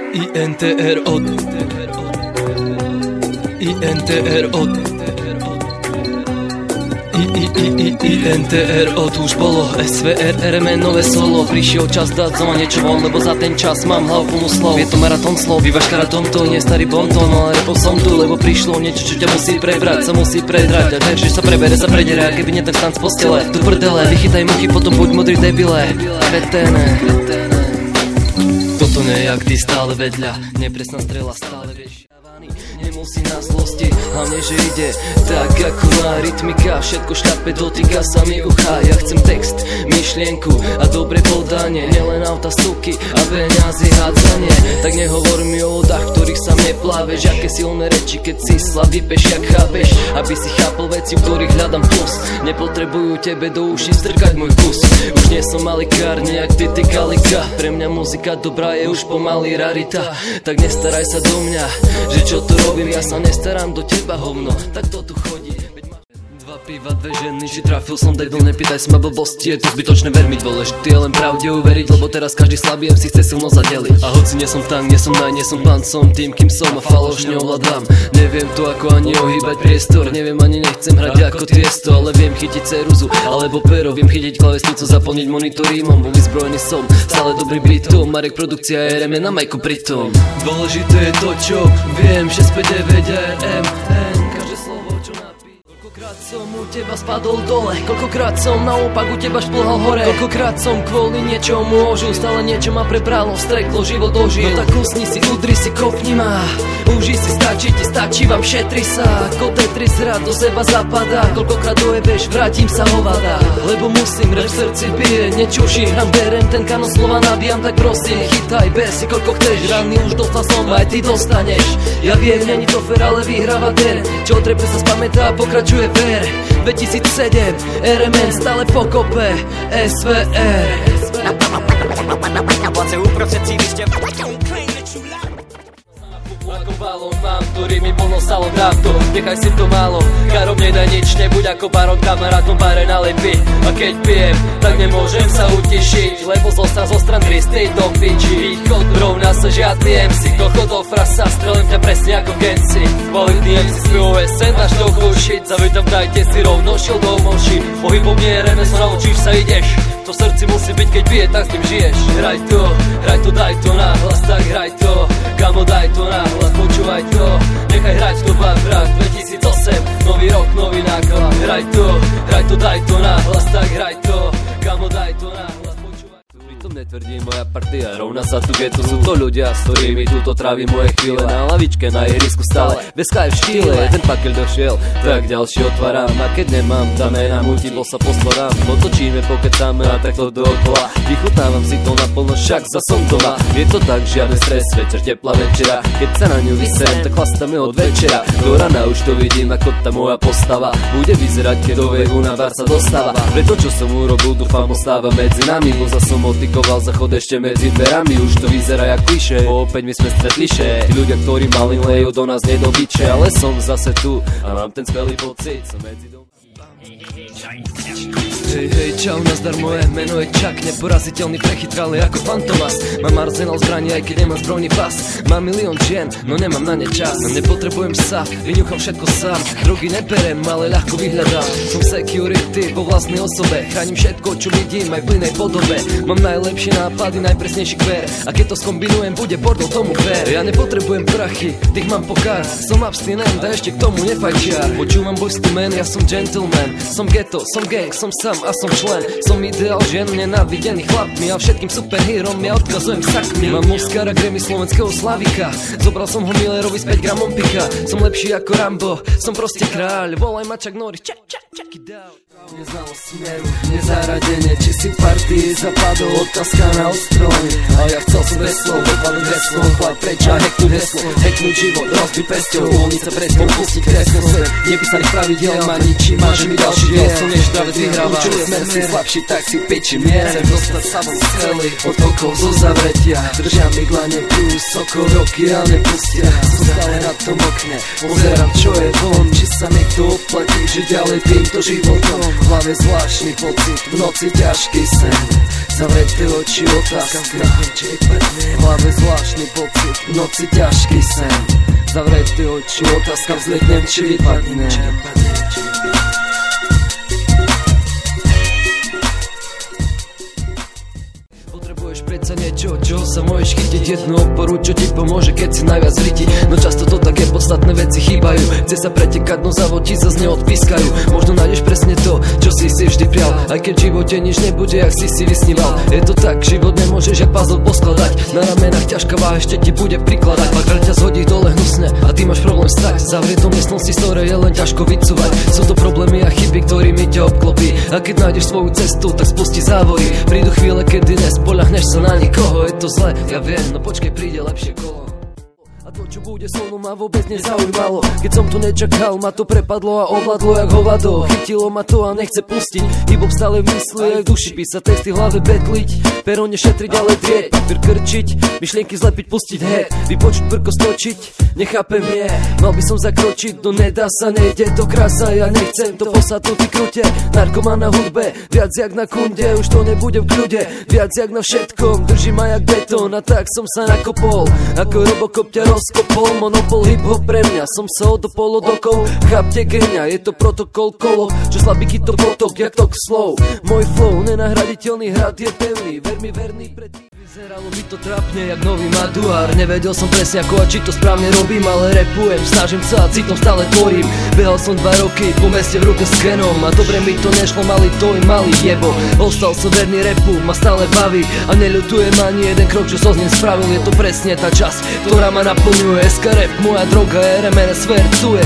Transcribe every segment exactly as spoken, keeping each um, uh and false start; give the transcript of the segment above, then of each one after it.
I N T R od I N T R od I, I, I, I, I N T R od už bolo S V R, R M N, nové solo. Prišiel čas dať znova niečo von, lebo za ten čas mám hlavu plnú slov. Je to maratón slov, bývaš karatom, to nie je starý bonton, ale repov som tu, lebo prišlo niečo, čo ťa musí prebrať, sa musí predrať. A ver, že sa prebere, sa predere, a keby nie ten stan z postele. Do prdele, vychytaj muchy, potom buď modrý debile. Kreténe, toto nie je jak ty stále vedľa, nepresná strela stále vieš. Nemusí na zlosti, hlavne že ide tak ako má rytmika. Všetko šľape, dotýka sa mi ucha. Ja chcem text, myšlienku a dobre podanie. Nielen auta, suky a peňazí hádzanie. Tak nehovor mi o vodách, ktorých sa mne pláveš. Aké silné reči, keď si slabý peš, jak chápeš. Aby si chápal veci, v ktorých hľadám plus. Nepotrebujú tebe do uší strkať môj kus. Už nie som malikár, nejak ty ty kalika. Pre mňa muzika dobrá je už pomaly rarita. Tak nestaraj sa do mňa, že čo to robím, ja sa nestarám do teba, hovno. Tak to tu chodí. Dva piva, dve ženy, či trafil som debil, nepýtaj sa ma blbosti, je to zbytočné, ver mi, dôležitý je len pravde uveriť, lebo teraz každý slabý em cé chce silno zadeliť. A hoci nie som tank, nie som naj, nie som pán, som tým, kým som a falošne ovládam. Neviem to ako ani ohýbať priestor, neviem ani nechcem hrať ako tiesto, ale viem chytiť ceruzu alebo pero, viem chytiť klavesnicu, zaplniť monitor rímom, bol vyzbrojený som, stále dobrý bytom, Marek produkcia R M N na majku pritom. Dôležité je to, čo viem, šesť päť deväť R M N, každé slovo, čo napí. Koľkokrát som u teba spadol dole, koľkokrát som naopak u teba šplhal hore. Koľkokrát som kvôli niečomu ožil, stále niečo ma prebralo, streklo, život ožil. No tak usni si, udri si, kopni ma, uži si, stačí ti, stačí vám, šetri sa. Ako Tetris rád do seba zapadá, koľkokrát dojebeš, vrátim sa hovada. Lebo musím, reč v srdci bije, nečuši, hram berem, ten kanon slova nabijam, tak prosím, chytaj besy, koľko chceš, rany už dostal som, aj ty dostaneš. Ja viem, není to fér, ale vyhráva der, čo trepe sa spamätá, pokračuje ver. dvetisícsedem, R M N stále pokope, S V R. Na place uprostred sídlište. Ako balón mám, ktorý mi plno salon, dám to, nechaj si to málo. Karom nedaj nič, nebuď ako baron, kamarátom bare nalepí. A keď pijem, tak nemôžem sa utišiť, lebo zostan zo stran tristý do piči. Východ rovná sa žiadny em cé, koľko do frasa, strelím ťa presne ako Genci. Kvalitný em cé sme O S N, máš to chušiť, zavitam, dajte si rovno šiel do moši. Pohybom nie je remeslo, naučíš sa, ideš. To v srdci musí byť, keď bije, tak s tým žiješ. Hraj to, hraj to, daj to na hlas, tak hraj to. Kamo, daj to na hlas, počúvaj to. Nechaj hrať to pár brat, dvetisícosem, nový rok, nový náklad. Hraj to, hraj to, daj to na hlas, tak hraj to. Kamo, daj to na hlas, počúvaj to. Pritom netvrdí moja partia, rovná sa tu getu. Sú to ľudia, s ktorými túto trávi moje chvíle. Na lavičke, na ihrisku stále, beska je v štýle. Ten pakel došiel, tak ďalší otváram. A keď nemám, dáme na multiple sa poskladám. Potočíme, pokecáme a takto dookola. Vychutnávam si to naplno, však za som doma. Je to tak, žiadny stres, večer teplá večera. Keď sa na ňu vysem, tak chlastáme od večera. Do rana už to vidím, ako tá moja postava bude vyzerať, keď do vehu na bar sa dostáva. Preto, čo som urobil, dúfam, ostáva medzi nami. Bo za som odtykoval zachod ešte medzi dverami. Už to vyzerá jak klišé, opäť my sme stretlišé. Tí ľudia, ktorí mali lejú do nás nedobyče. Ale som zase tu a mám ten skvelý pocit, som medzi dom. Hej, hej, čau, nazdar, moje meno je Chuck, neporaziteľný, prechytralý ako Fantomas. Mám arzenál zbraní, aj keď nemám zbrojný pas. Mám milión žien, no nemám na ne čas. Nepotrebujem sa, vyňuchám všetko sám. Drogy neberem, ale ľahko vyhľadám. Som security vo vlastnej osobe, chránim všetko, čo vidím, aj v inej podobe. Mám najlepšie nápady, najpresnejší kver. A keď to skombinujem, bude bordel, tomu ver. Ja nepotrebujem prachy, tých mám pokár. Som abstinent a ešte k tomu nefajčiar. Počúvam Boyz two Men, ja som gentleman. Som ghetto, som gang, som sám a som člen. Som ideál žien, nenávidený chlapmi a všetkým superhírom ja odkazujem sakmi. Mám Oscara, Grammy, slovenského Slavika. Zobral som ho Millerovi s päť gramom pika. Som lepší ako Rambo, som proste kráľ. Volaj ma Chuck Norris, check, check, check it down. Neznalo smeru, nezaradenie, či si v partii zapadol, otázka na ostrove. A ja chcel som veslo, odpaliť veslo, chlap preč a heknúť heslo, heknúť život, rozbiť pesťou, uvoľniť sa presťou, pustiť kresno svet, nepísaných pravidiel, ma ničí, máže mi ďalší diel, som neštravec vyhráva. Smer si slabší, tak si piči mien. Chcem dostať sa von celý od okov zo zavretia. Držia mi dlane vysoko, roky a nepustia. Som stále na tom okne, pozerám čo je von. Či sa mi to oplatí, že ďalej týmto životom. V hlave zvláštny pocit, v noci ťažký sen. Zavreté oči, otázka, v hlave zvláštny pocit, v noci ťažký sen. Zavreté oči, otázka, vzletnem, či vypadne. Potrebuješ predsa niečo, čo sa môžeš chytiť. Jednu oporu, čo ti pomôže, keď si najviac riti. No často to také podstatné veci chýbajú. Chce sa pretekať, no závod ti zase neodpískajú. Možno nájdeš presne to, čo si si vždy prial. Aj keď v živote nič nebude, jak si si vysníval. Je to tak, život nemôžeš jak puzzle poskladať. Na ramenách ťažká váha ešte ti bude prikladať. Pár ťa zhodí dole hnusne a ty máš problém stať. Zavrieť do miestnosti, z ktorej je len ťažko vycúvať. Sú to problémy a chyby, ktorými ťa obklopí. A keď nájdeš svoju cestu, tak spusti závory. Prídu chvíle, kedy nespoľahneš sa na nikoho. Je to zle, ja viem, no počkej, príde lepšie kolo. A to, čo bude so mnou, ma vôbec nezaujímalo. Keď som to nečakal, ma to prepadlo a ovládlo jak hovado. Chytilo ma to a nechce pustiť. Hip-hop stále myslí, jak duši písať texty v hlave betliť. Pero nešetriť, ale drieť, papier krčiť, myšlienky zlepiť, pustiť head. Vypočuť, prko stočiť, nechápem je. Mal by som zakročiť, no nedá sa, nejde to krása. Ja nechcem to posadnutý krute. Narkoman na hudbe, viac jak na kunde. Už to nebude v kľude, viac jak na všetkom. Drží ma jak betón a tak som sa nakopol. Ako Robocop ťa rozkopol, monopol hip-hop pre mňa. Som sa odopol od okov, chápte geňa. Je to protokol kolo, čo slabíky to potok, jak tok slov. Môj flow, nenahraditeľný hrad je pevný. Ver mi verný pred tým. Vyzeralo by to trápne jak nový Maduár. Nevedel som presne ako a či to správne robím, ale repujem, snažím sa a citom stále tvorím. Behal som dva roky po meste v ruke s kenom a dobre mi to nešlo, mali to i malý jebo. Ostal som verný repu, ma stále baví a neľutujem ani jeden krok, čo som z ním spravil. Je to presne tá časť, ktorá ma naplňuje. es ká rap, moja droga, er em en es vercuje.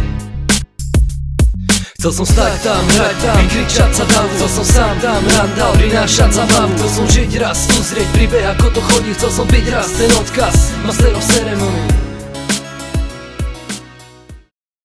Chcel som stať tam, hrať tam, vykričať sa tam. Chcel som sám tam, randal, prinášať zábavu. Chcel som žiť raz, uzrieť príbeh, ako to chodí. Chcel som byť raz, ten odkaz, master of ceremony.